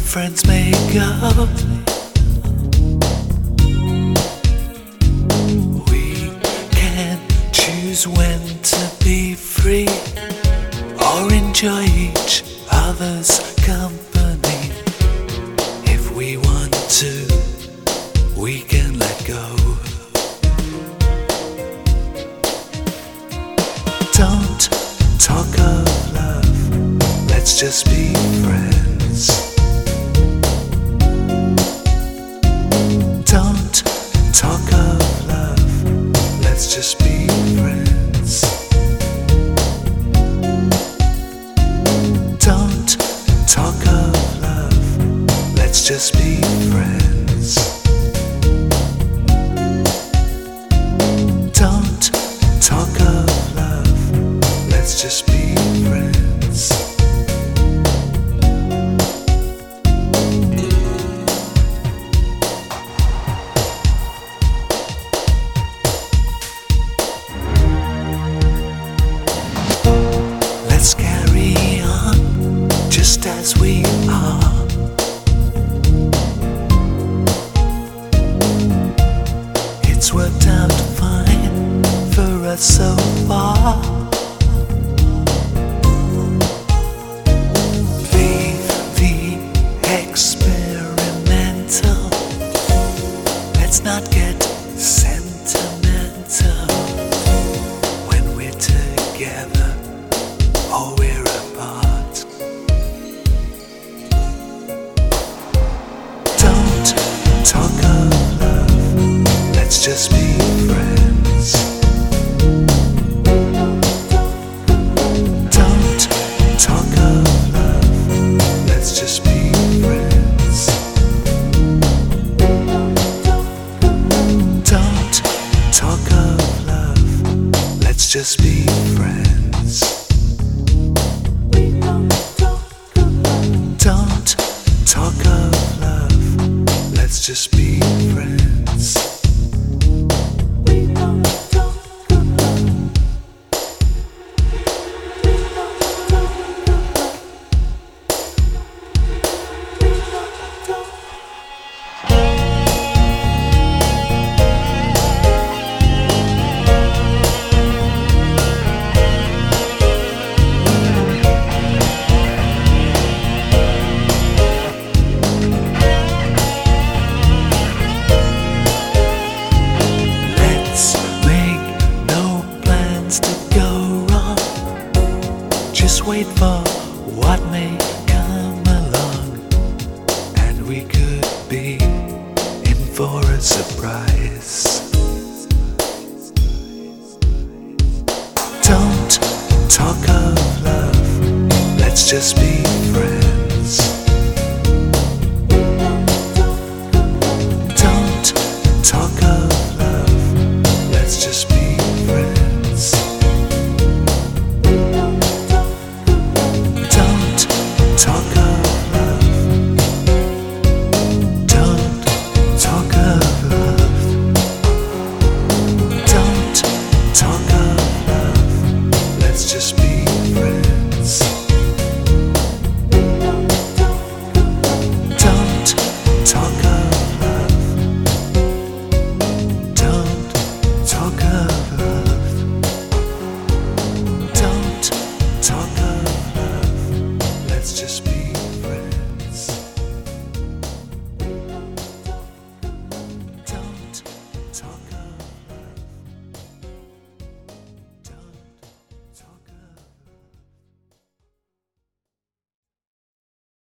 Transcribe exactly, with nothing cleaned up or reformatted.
friends may go. We can choose when to be free or enjoy each other's company. If we want to, we can let go. Don't talk of love, let's just be friends. Don't talk of love, let's just be friends. Don't talk of love, let's just be friends. Don't talk of love, let's just be friends. Let's carry on just as we are. It's worked out fine for us so far. Leave the experimental. Let's not get sentimental when we're together or we're apart. Don't talk of love, let's just be friends. Don't talk of love, let's just be friends. Don't talk of love, let's just be friends. Don't talk of love, let's just be friends. Just wait for what may come along, and we could be in for a surprise. Don't talk of love, let's just be friends. Don't talk of love, let's just be friends. Talk of love. Don't talk of love. Don't talk of love. Let's just be